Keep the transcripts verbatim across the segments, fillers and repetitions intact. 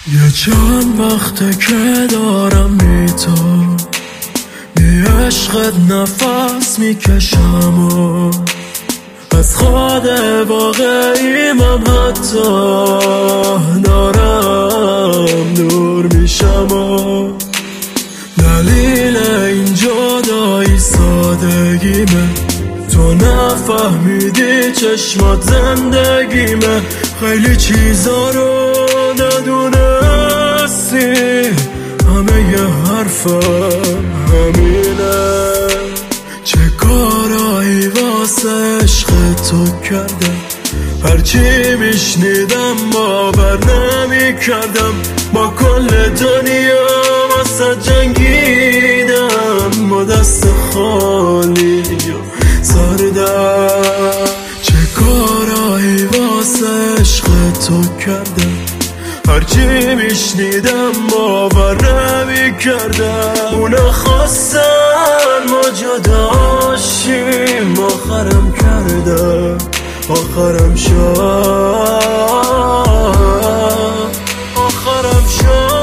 یه چند وقته که دارم بی تو بی عشقت نفس میکشم و از خود واقعیمم حتی دارم دور میشم و دلیل این جدایی سادگیمه، تو نفهمیدی چشمات زندگیمه، خیلی چیزا رو ندونستی، همه یه حرفم همینه. چه کارایی واسه عشق تو کردم، هرچی میشنیدم باور نمی کردم، با کل دنیا واسه جنگیدم با دست خالی و سردم. چه کارایی واسه عشق تو کردم، هرچی میشنیدم باور نمی کردم، اونا خواستن ما جدا شیم، آخرم کردم آخرم شد آخرم شد.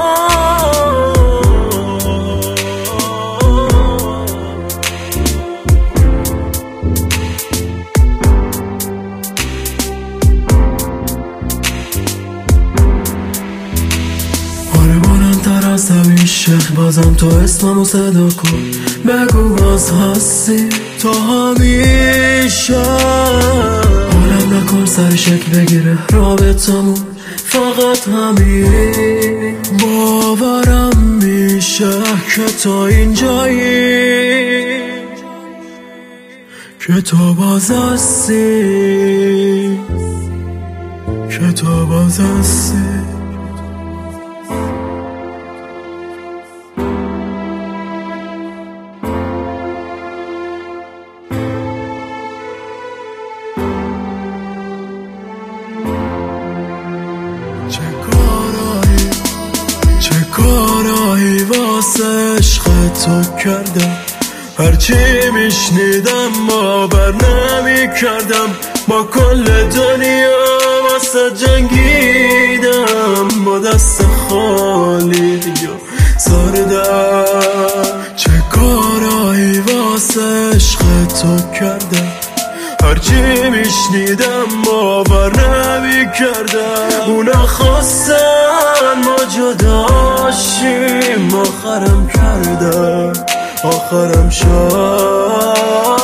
آره بلندتر از همیشه بازم تو اسممو صدا کن، بگو باز هستی تو همیشه، حالم نکن سر شکل بگیره رابطمون فقط همین، باورم میشه که تو اینجایی، که تو باز هستی، که تو باز هستی. چه کارایی چه کارایی واسه عشق تو کردم، هرچی میشنیدم باور نمی کردم، با کل دنیا واسه جنگیدم با دست خالی و سردم. چه کارایی واسه عشق تو کردم، هرچی میشنیدم باور نمی کردم، اونا خواستن ما جدا شیم، آخرم کردم آخرم شد.